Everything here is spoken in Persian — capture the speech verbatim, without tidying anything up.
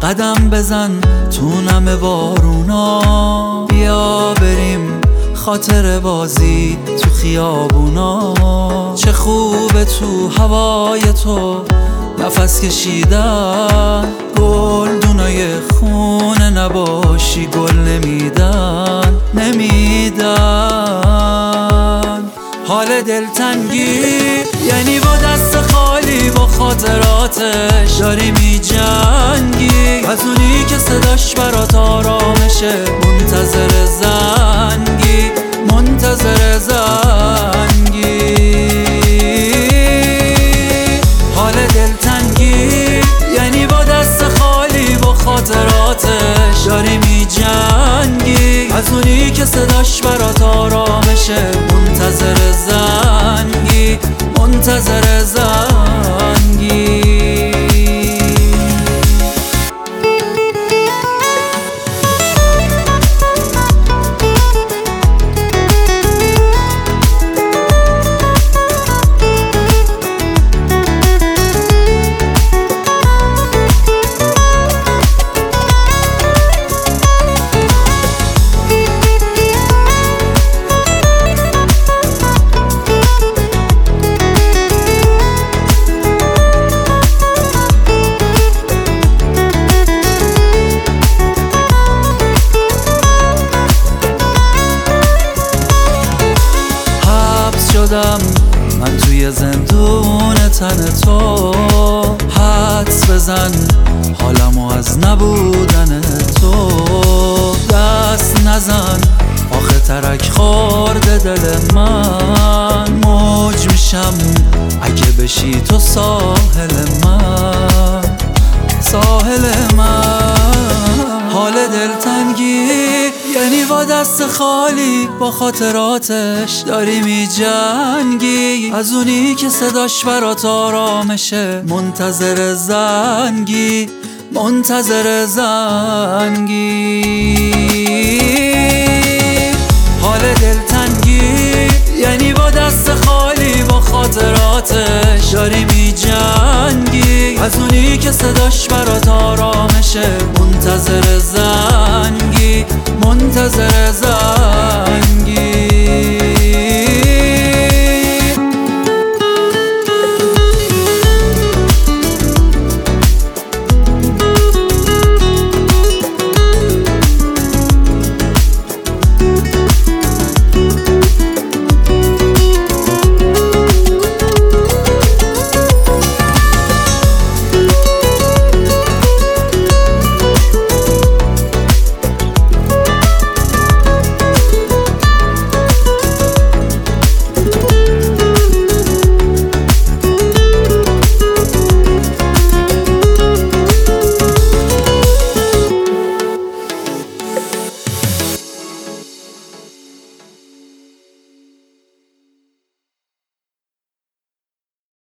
قدم بزن تو نم بارونا، بیا بریم خاطر بازی تو خیابونا. چه خوبه تو هوای تو نفس کشیدن، گل دونای خونه نباشی گل نمیدن نمیدن. حال دلتنگی یعنی با دست خالی با خاطراتش داری می جنگی، از اونی که صداش برات آرامشه، منتظر زنگی منتظر زنگی. حال دلتنگی یعنی با دست خالی با خاطراتش داری می جنگی، از اونی که صداش برات آرامشه، منتظر زنگی منتظر زنگی. من توی زندون تن تو، حدس بزن حالمو از نبودن تو. دست نزن آخه ترک خورده دل من، موج میشم اگه بشی تو ساحل من ساحل من. حال دلتنگی یعنی با دست خالی با خاطراتش داری می جنگی، از اونی که صداش برات آرامشه، منتظر زنگی منتظر زنگی. حال دلتنگی یعنی با دست خالی با خاطراتش داری می جنگی، از اونی که صداش برات آرامشه، منتظر زنگی منتظر زنگی.